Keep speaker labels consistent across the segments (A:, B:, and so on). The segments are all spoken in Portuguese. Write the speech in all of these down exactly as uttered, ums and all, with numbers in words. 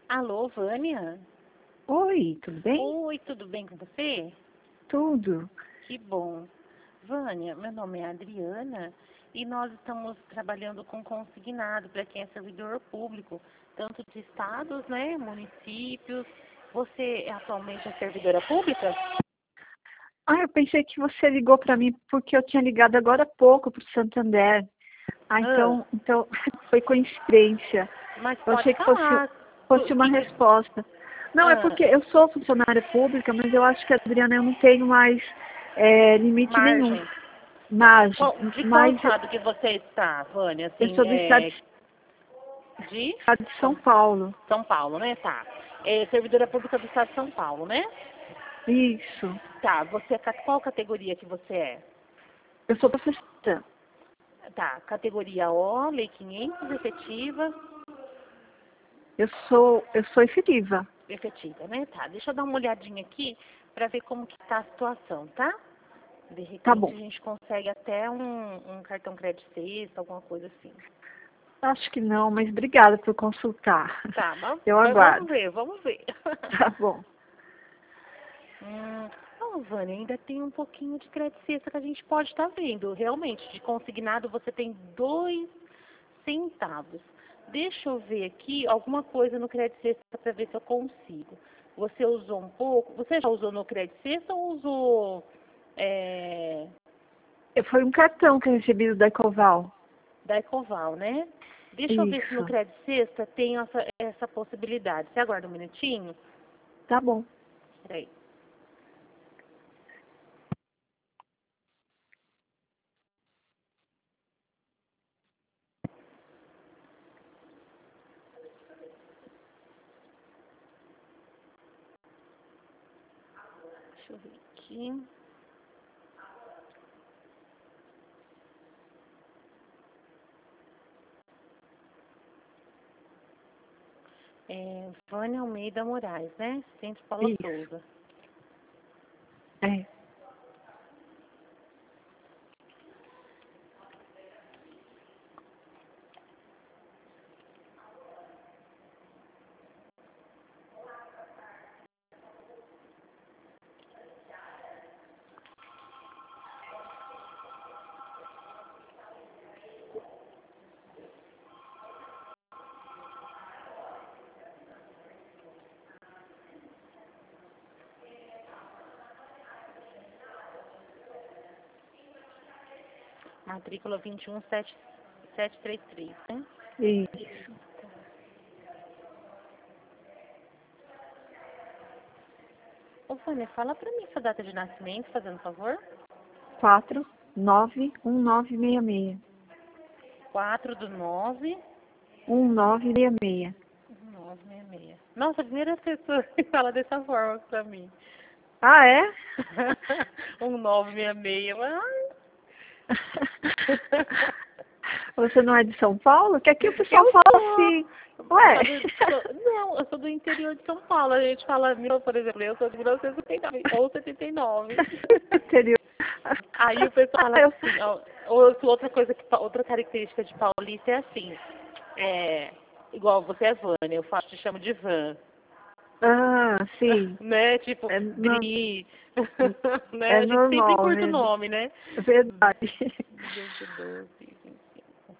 A: Alô, Vânia?
B: Oi, tudo bem?
A: Oi, tudo bem com você?
B: Tudo.
A: Que bom. Vânia, meu nome é Adriana e nós estamos trabalhando com consignado para quem é servidor público, tanto de estados, né, municípios. Você atualmente é servidora pública?
B: Ah, eu pensei que você ligou para mim porque eu tinha ligado agora há pouco para o Santander. Ah,
A: Ah,
B: então, então foi coincidência.
A: mas
B: Eu
A: pode
B: achei que fosse,
A: falar.
B: fosse
A: Tu-
B: uma
A: que que-
B: resposta. Não, é
A: ah,
B: porque eu sou funcionária pública, mas eu acho que, Adriana, eu não tenho mais é, limite nenhum.
A: margem.
B: Mas,
A: Qual- de qual
B: mas
A: estado que você está, Vânia?
B: eu
A: Assim,
B: sou do estado
A: é,
B: de,
A: de
B: estado de São
A: São,
B: Paulo.
A: São Paulo, né? Tá. É servidora pública do estado de São Paulo, né?
B: Isso.
A: Tá, você, é ca- qual categoria que você é?
B: Eu sou professora.
A: Tá, categoria O, Lei quinhentos, efetiva,
B: Eu sou, eu sou efetiva.
A: efetiva, né? Tá, deixa eu dar uma olhadinha aqui para ver como que tá a situação, tá? De
B: Tá
A: repente
B: bom.
A: a gente consegue até um, um cartão crédito sexta, alguma coisa assim.
B: Acho que não, mas obrigada por consultar.
A: Tá, mas,
B: Eu
A: mas vamos
B: aguardo.
A: ver, vamos ver.
B: Tá bom.
A: Hum, oh, Vânia, ainda tem um pouquinho de crédito sexta que a gente pode estar vendo. Realmente, de consignado você tem dois centavos. Deixa eu ver aqui alguma coisa no crédito sexta para ver se eu consigo. Você usou um pouco? Você já usou no crédito sexta ou usou é,
B: Foi um cartão que eu recebi da Ecoval.
A: da Ecoval, né? Deixa eu ver se no
B: Isso.
A: crédito sexta tem essa, essa possibilidade. Você aguarda um minutinho?
B: Tá bom.
A: Peraí. Deixa eu ver aqui. É, Vânia Almeida Moraes, né? Centro Paula
B: Isso.
A: Souza.
B: É.
A: Matrícula vinte e um sete sete três três, né?
B: Isso.
A: Ô, Vânia, fala pra mim sua data de nascimento, fazendo favor.
B: Quatro nove um nove seis seis.
A: quatro do nove,
B: Um nove seis seis.
A: nove seis seis. Nossa, a primeira pessoa que fala dessa forma pra mim.
B: Ah, é?
A: um nove seis seis. Ai.
B: Você não é de São Paulo? Que aqui o pessoal
A: Eu
B: fala
A: sou.
B: assim. Ué?
A: Sou do- sou- não, eu sou do interior de São Paulo. A gente fala, meu, por exemplo, eu sou de mil novecentos e setenta e nove ou setenta e nove.
B: Interior.
A: Aí o pessoal fala
B: Eu-
A: assim, ó, ou- outra coisa que pa- outra característica de paulista é assim, é, igual você é Vânia, eu falo, te chamo de Van,
B: Ah, sim.
A: né? Tipo,
B: É, no-
A: Gri, né?
B: é
A: A gente sempre
B: normal
A: encurta o
B: mesmo.
A: nome, né?
B: É verdade.
A: duzentos e doze, vinte e cinco.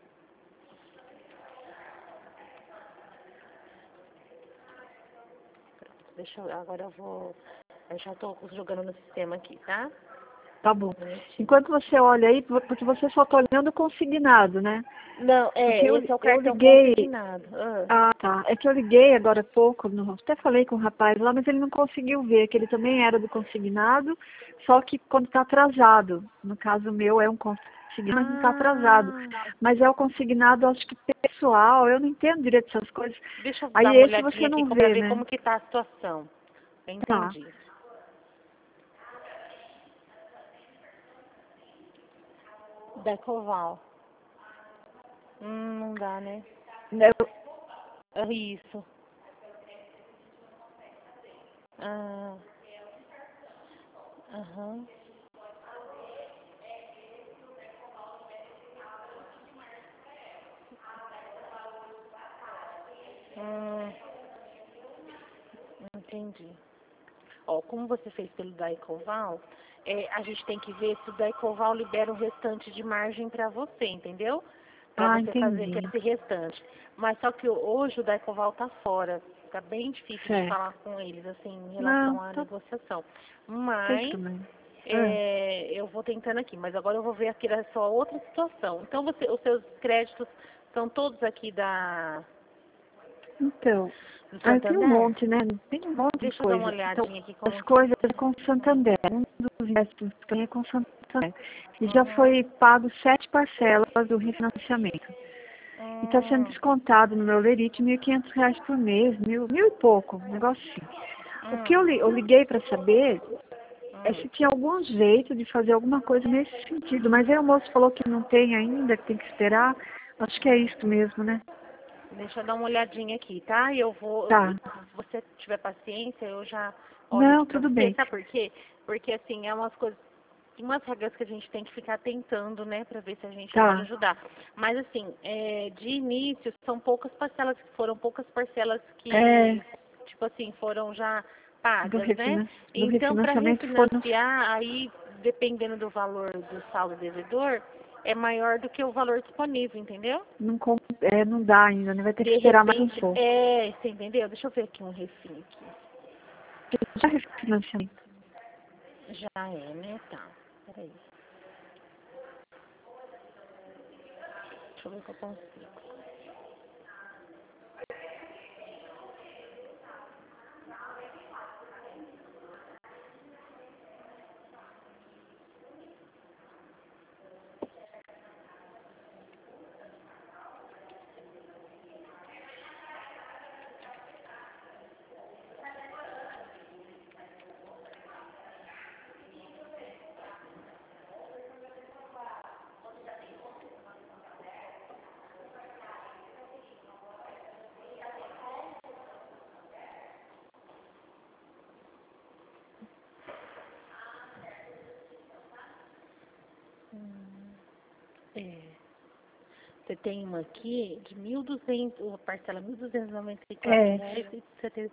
A: Deixa eu, agora eu vou, eu já tô jogando no sistema aqui, tá?
B: Tá bom.
A: Um minutinho.
B: Enquanto você olha aí, porque você só tá olhando o consignado, né?
A: Não,
B: Porque
A: é,
B: eu,
A: esse é o
B: eu
A: cartão
B: liguei.
A: consignado. Ah,
B: Ah, tá. É que eu liguei agora há pouco, no- até falei com o rapaz lá, mas ele não conseguiu ver, que ele também era do consignado, só que quando está atrasado. No caso meu é um consignado, mas não está atrasado.
A: ah,
B: Mas é o consignado, acho que pessoal, eu não entendo direito essas coisas.
A: deixa eu dar
B: Aí
A: uma
B: esse
A: olhadinha
B: você
A: aqui
B: não
A: para
B: vê,
A: ver
B: né?
A: como que tá a situação. Eu
B: Tá.
A: entendi. Decoval. Hum, não dá, né?
B: Eu-
A: É isso. Ah, aham. Hum, Entendi. Ó, como você fez pelo Daicoval, é, a gente tem que ver se o Daicoval libera o restante de margem para você, entendeu? Para
B: Ah,
A: você fazer
B: entendi.
A: esse restante. Mas só que hoje o Daicoval tá fora. Tá bem difícil de
B: Certo.
A: falar com eles, assim, em
B: Não,
A: relação à
B: tá,
A: negociação.
B: tem
A: Mas
B: problema. Ah,
A: é, eu vou tentando aqui, mas agora eu vou ver aqui a sua outra situação. Então, você, os seus créditos são todos aqui da,
B: então,
A: do
B: ah, tem um
A: Santander?
B: monte, né? Tem um monte de
A: Deixa eu dar uma
B: coisa. Então,
A: olhadinha aqui
B: as
A: como que...
B: coisas é com Santander. Um dos empréstimos que tem é com Santander. E já
A: Uhum.
B: foi pago sete parcelas do refinanciamento. E está sendo
A: Hum,
B: descontado no meu lerite mil e quinhentos reais por mês, mil, mil e pouco, um negócio assim. O que eu,
A: hum,
B: li- eu liguei para saber é
A: hum.
B: se tinha algum jeito de fazer alguma coisa nesse sentido. Mas aí o moço falou que não tem ainda, que tem que esperar. Acho que é isso mesmo, né?
A: Deixa eu dar uma olhadinha aqui, tá? E eu vou,
B: Tá.
A: se você tiver paciência, eu já olho
B: Não,
A: aqui pra
B: tudo
A: você.
B: bem.
A: Sabe por quê? Porque, assim, é umas coisas, umas regras que a gente tem que ficar tentando, né, pra ver se a gente pode
B: Tá.
A: ajudar. Mas, assim, é, de início, são poucas parcelas, foram poucas parcelas
B: É,
A: que, tipo assim, foram já
B: do,
A: pagas, né?
B: refina, do
A: Então, para
B: refinanciamento foram.
A: refinanciar, aí, dependendo do valor do saldo devedor, é maior do que o valor disponível, entendeu?
B: Não, com- é, não dá ainda, né? Vai ter que
A: De
B: esperar mais um
A: repente,
B: pouco.
A: é, você entendeu? Deixa eu ver aqui um refim aqui.
B: Já refinanciamento.
A: Já é, né? Tá. Peraí. Deixa eu ver se eu consigo. Hum, é. Você tem uma aqui de mil e duzentos, a parcela mil duzentos e noventa e quatro
B: É,
A: reais e setenta.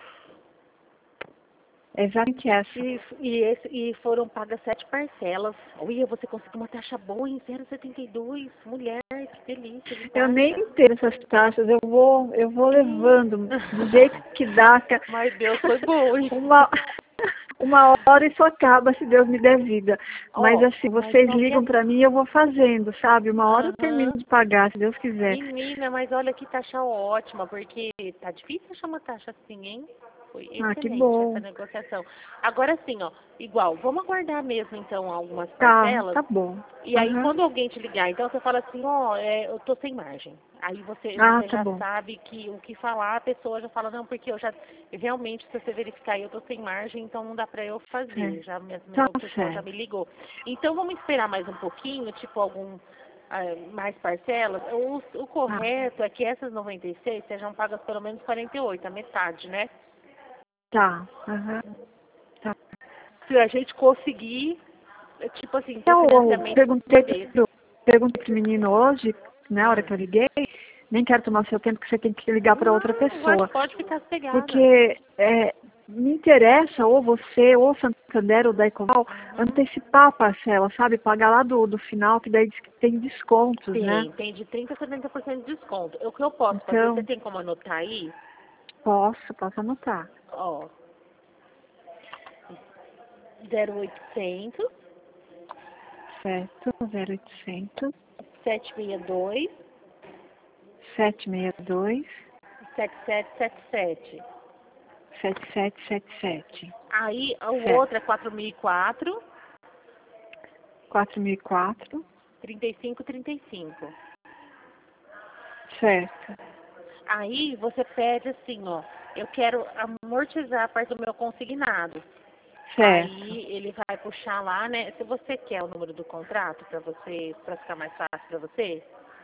B: é exatamente essa.
A: E, e, esse, e foram pagas sete parcelas. Olha, você conseguiu uma taxa boa em zero vírgula setenta e dois. Mulher, que delícia de
B: Eu nem
A: taxa.
B: entendo essas taxas, eu vou, eu vou
A: Ih.
B: levando do jeito que dá. que
A: Mas Deus foi bom, hein?
B: Uma, uma hora isso acaba, se Deus me der vida. Mas
A: Ó,
B: assim,
A: mas
B: vocês
A: qualquer...
B: ligam pra mim e eu vou fazendo, sabe? Uma hora eu termino
A: Aham.
B: de pagar, se Deus quiser.
A: Menina, mas olha que taxa ótima, porque tá difícil achar uma taxa assim, hein? Foi
B: Ah, que
A: excelente essa
B: bom.
A: negociação. Agora sim, ó, igual, vamos aguardar mesmo então algumas
B: Tá,
A: parcelas.
B: tá bom.
A: E aí
B: Aham.
A: quando alguém te ligar, então você fala assim, ó, é, eu tô sem margem. Aí você,
B: Ah,
A: você
B: tá
A: já
B: bom.
A: sabe que o que falar, a pessoa já fala, não, porque eu já, realmente, se você verificar, eu tô sem margem, então não dá pra eu fazer.
B: É.
A: Já, minha,
B: Tá
A: o pessoal já
B: certo.
A: me ligou. Então vamos esperar mais um pouquinho, tipo algum ah, mais parcelas. O, o
B: Ah,
A: correto é que essas noventa e seis sejam pagas pelo menos quarenta e oito, a metade, né?
B: tá. Aham. Tá.
A: Se a gente conseguir, é, tipo assim, ter
B: Eu
A: financiamento por cima
B: perguntei
A: desse.
B: pro, perguntei pro menino hoje, na hora
A: Hum.
B: que eu liguei, nem quero tomar seu tempo, que você tem que ligar para outra
A: Não, pode,
B: pessoa.
A: pode ficar sossegada.
B: Porque é, me interessa, ou você, ou Santander, ou Daicoval,
A: Uhum.
B: antecipar a parcela, sabe? Pagar lá do, do final, que daí diz que tem descontos, né?
A: Tem, tem de trinta a setenta por cento de desconto. O que eu posso fazer, você
B: Então,
A: tem como anotar aí?
B: posso, posso anotar.
A: Ó, zero oitocentos,
B: Certo, zero oitocentos,
A: sete seis dois,
B: sete seis dois,
A: sete sete sete sete.
B: sete sete sete sete.
A: Aí o
B: Certo.
A: outro é quatro mil e quatro,
B: quatro mil e quatro.
A: trinta e cinco trinta e cinco.
B: Certo.
A: Aí você pede assim, ó, eu quero amortizar a parte do meu consignado.
B: Certo.
A: Aí ele vai puxar lá, né? Se você quer o número do contrato para você, para ficar mais fácil para você,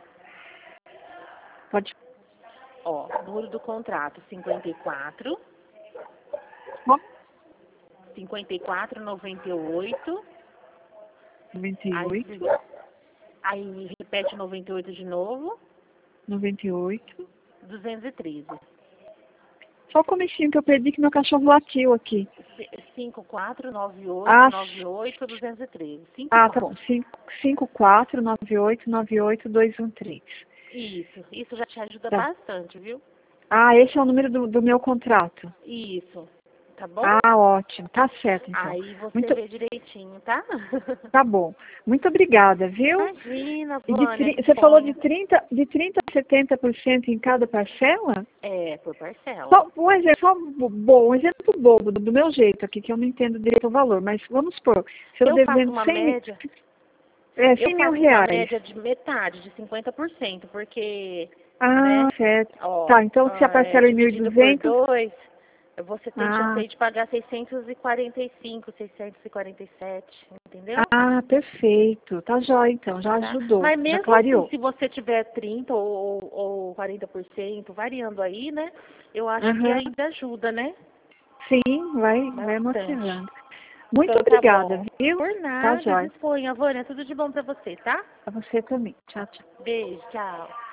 B: Pode.
A: ó, número do contrato cinquenta e quatro,
B: Bom,
A: cinquenta e quatro, noventa e oito,
B: noventa e
A: aí,
B: oito,
A: se- aí repete noventa e oito de novo,
B: noventa e oito,
A: duzentos e treze.
B: Só o comecinho que eu perdi que meu cachorro latiu aqui.
A: cinco quatro nove oito
B: Ah,
A: nove oito dois zero três.
B: ah, tá bom. cinco quatro nove oito nove oito dois um três.
A: Isso, isso já te ajuda
B: Tá.
A: bastante, viu?
B: Ah, esse é o número do, do meu contrato.
A: Isso, tá bom?
B: Ah, ótimo. Tá certo, então.
A: Aí você
B: Muito...
A: vê direitinho, tá?
B: Tá bom. Muito obrigada, viu?
A: Imagina,
B: E de
A: Vânia,
B: tri-
A: que
B: Você falou de
A: sonho.
B: trinta, de trinta a setenta por cento em cada parcela?
A: É, por parcela.
B: Só um exemplo, só bo- bo- um exemplo bobo, do do meu jeito aqui, que eu não entendo direito o valor, mas vamos supor, se eu
A: Eu faço
B: devendo
A: uma
B: cem mil,
A: média,
B: é,
A: eu
B: cem mil
A: faço uma
B: reais.
A: média de metade, de cinquenta por cento, porque,
B: Ah,
A: né,
B: certo.
A: ó,
B: Tá, então se a
A: ah, é,
B: parcela é mil e
A: dividido por
B: duzentos,
A: dois, você tem chance
B: ah,
A: aí de pagar seiscentos e quarenta e cinco, seiscentos e quarenta e sete, entendeu?
B: ah, perfeito. Tá jóia, então, já
A: Tá?
B: ajudou,
A: Mas
B: já
A: mesmo assim,
B: clareou.
A: se você tiver trinta ou, ou quarenta por cento, variando aí, né, eu acho que
B: Aham.
A: ainda ajuda, né?
B: Sim, vai, vai
A: Bastante.
B: amortizando. Muito
A: Então tá
B: obrigada,
A: bom.
B: viu?
A: Por
B: Tá
A: nada,
B: jóia.
A: disponha, Vânia. Tudo de bom pra você, tá?
B: Pra você também. Tchau, tchau.
A: Beijo, tchau.